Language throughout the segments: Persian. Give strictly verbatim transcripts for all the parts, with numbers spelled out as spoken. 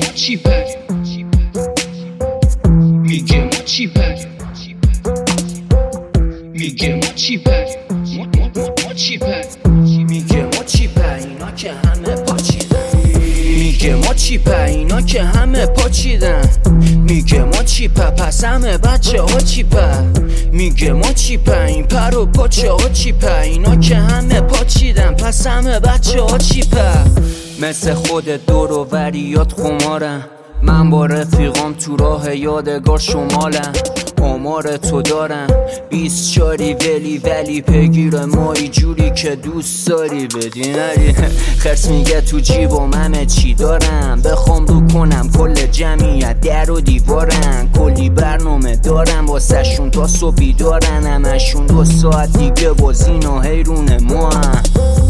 ما چیپه میگه ما چیپه میگه ما چیپه ما ما ما چیپه میگه ما چیپه اینا که همه پاچیدن میگه ما چیپه اینا که همه پاچیدن میگه ما چیپه پس همه بچه ها چیپه میگه ما چیپه این پر و پاچه ها چیپه اینا که همه پاچیدن پس همه بچه ها چیپه مثل خود دور و وریات خمارم من با رفیقام تو راه یادگار شمالم آمار تو دارم بیست چاری ولی ولی پگیر مایی جوری که دوست داری بدی نری خرس میگه تو جیبم همه چی دارم بخوام رو کنم کل جمعیت در و دیوارن کلی برنامه دارم واسه شون تا صبح بیدارن همشون دو ساعت دیگه بازین و حیرون ما هم.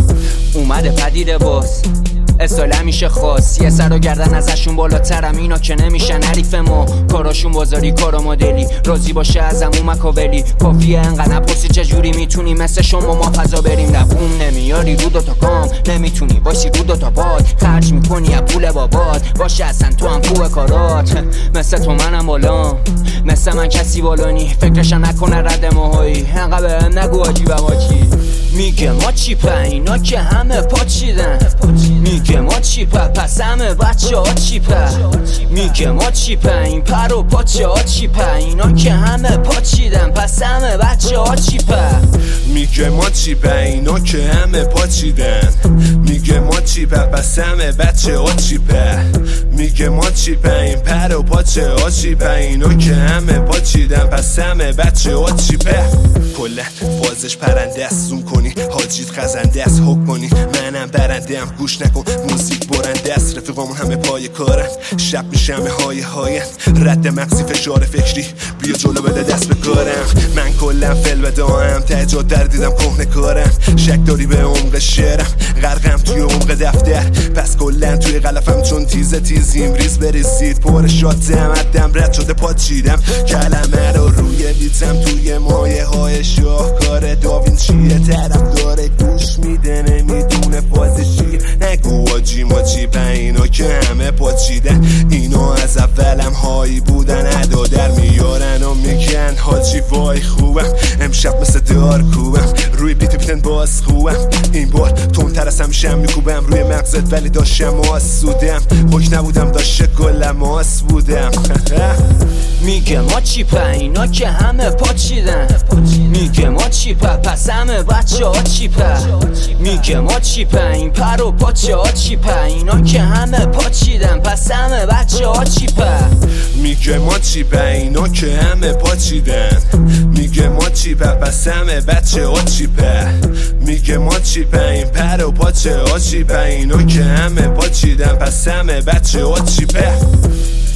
اومده پدیده باز استایل همیشه خاص یه سر و گردن ازشون بالاترم اینا که نمیشن حریف ما کاراشون بازاری کارا مدلی راضی باشه ازمون مکاولی کافیه انقدر نپرسی چجوری میتونی مثل شما ما فضا بریم دووم نمیاری رو دوتا کام نمیتونی باشی رو دوتا باد خرج میکنی از پول بابات باشه اصلا تو هم خوبه کارات مثل تو منم بالام مثل من کسی بالانی فکرشم نکنه رد ماهایی انقدر بهم نگو عجیبه ما چی میگه ما چیپه اینا که همه پاچیدن میگه ما چیپه پس همه بچه ها چیپه میگه ما چیپه این پر و پاچه ها چیپه اینا که همه پاچیدن پس همه بچه ها چیپه میگه ما چیپه اینا که همه پاچیدن میگه ما چیپه پس همه بچه ها چیپه میگه ما چیپه این پر و پاچه ها چیپه اینا که همه پاچیدن پس همه بچه ها چیپه کله فازش پرنده است زوم کنی حاجیت خزنده است حک کنی منم برنده ام گوش نکن موزیک برنده است رفیقامون همه پای کارن شب میشه همه های هاین رد مغزی فشار فکری بیا جلو بده دست به کارم من کلم فل بداهم تجاد در دیدم کهنه کارم شک داری به عمق شعرم غرقم توی عمق دفتر پس کلن توی غلفم چون تیزه تیزیم ریز بریزید پر شاتم عدم رد شده پاچیدم کلمه رو روی بیتم توی مایه های شاهکار داوینچیه طرف داره گوش میده نمیدونه فازشیه نگو آجی ما چیپه اینا که همه پاچیدن اینا از اولم هایی بودن ادا در میارن و میگن حاجی وای خوبم امشب مثل دار کوبم روی بیت بیتن باز خوبم این بار تونتر از همیشم میکوبم روی مغزت ولی داشتم آسودم خوش نبودم داشته کلم آس بودم میگه ما چیپه اینا که همه پاچیدن میگه ما چیپه پس همه بچه ها چیپه میگه ما چیپه این پر و پاچه ها چیپه اینا که همه پاچیدن پس همه بچه ها چیپه میگه ما چیپه اینا که همه پاچیدن میگه ما چیپه پس همه بچه ها چیپه میگه ما چیپه این پر و پاچه ها چیپه اینا که همه پاچیدن پس همه بچه ها چیپه